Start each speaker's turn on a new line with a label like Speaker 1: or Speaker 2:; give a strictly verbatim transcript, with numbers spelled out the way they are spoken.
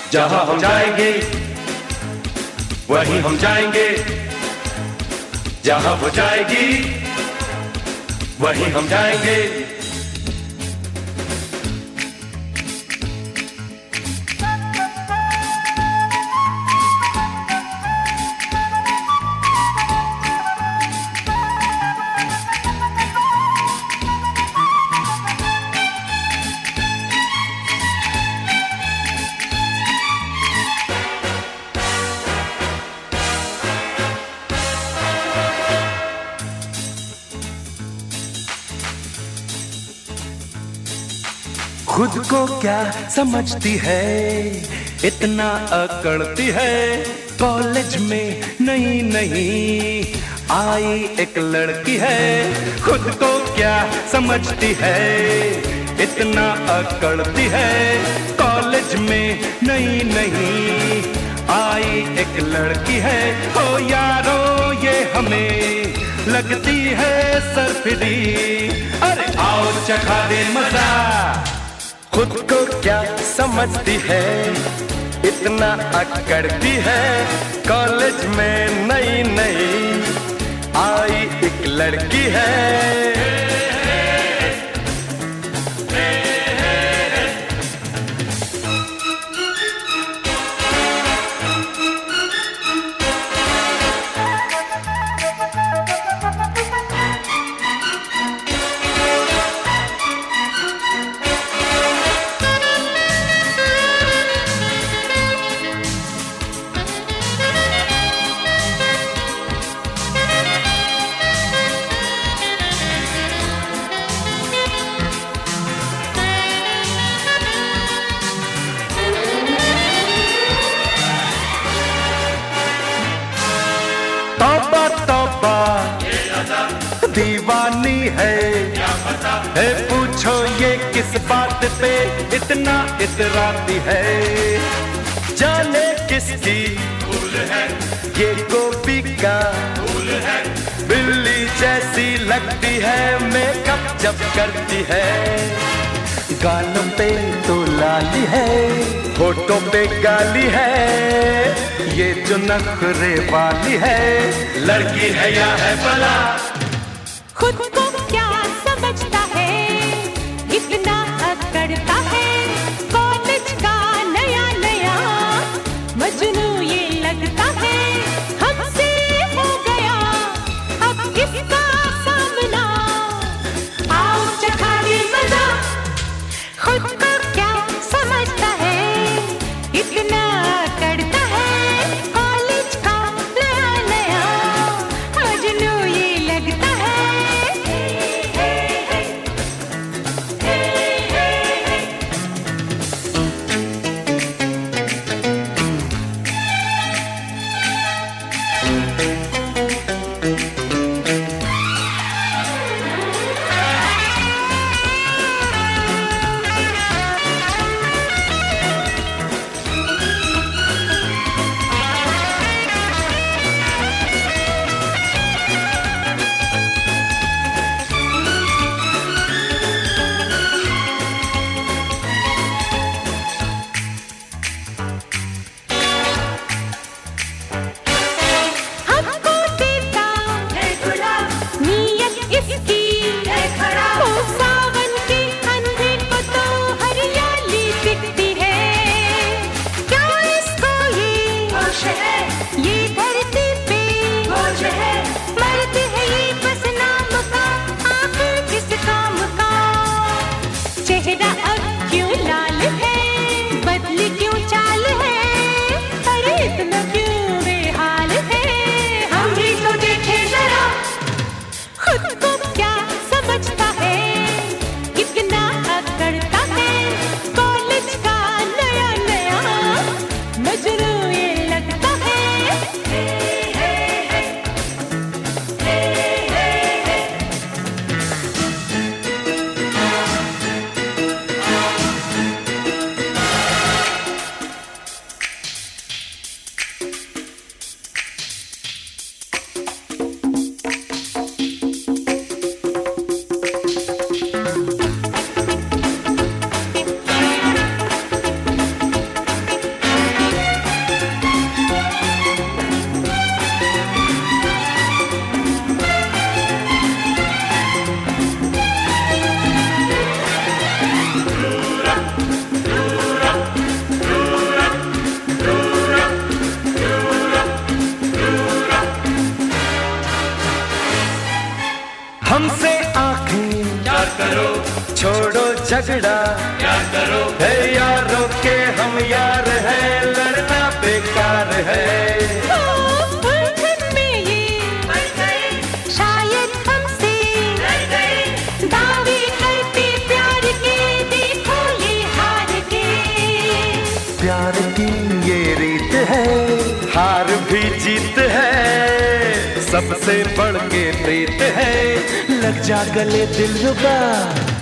Speaker 1: जहां हम जाएंगे वहीं हम जाएंगे, जहां वो जाएगी वहीं हम जाएंगे। खुद को क्या समझती है, इतना अकड़ती है। कॉलेज में नई नई आई एक लड़की है। खुद को क्या समझती है, इतना अकड़ती है। कॉलेज में नई नई आई एक लड़की है। ओ यारो ये हमें लगती है सरफिरी, अरे आओ चखा दे मजा। खुद को क्या समझती है, इतना अकड़ती है। कॉलेज में नई नई आई एक लड़की है। तौबा तौबा दीवानी है, है पूछो ये किस बात पे इतना इतराती है। जाने किसकी भूल है, ये गोपी का भूल है। बिल्ली जैसी लगती है मेकअप जब करती है। गालों पे तो लाली है, होठों पे गाली है। ये जो नखरे वाली है, लड़की है या है भला।
Speaker 2: खुद को क्या समझता है, इतना अकड़ता है। कॉलेज का नया नया मजनू ये लगता है। हमसे हो गया अब किसका सामना, आओ चखा दे मजा। खुद को क्या समझता है, इतना अकड़ता है। कॉलेज का नया नया मजनू ये लगता है। हमको
Speaker 1: हमसे आंखें प्यार करो, छोड़ो झगड़ा प्यार करो। है यारों के हम यार हैं, लड़ना बेकार है।
Speaker 2: शायद हमसे दावे करते प्यार के, देखो ये हार के।
Speaker 1: प्यार की ये रीत है, हार भी जीत है, सबसे बढ़ के प्रीत है। लग जा गले दिलरुबा।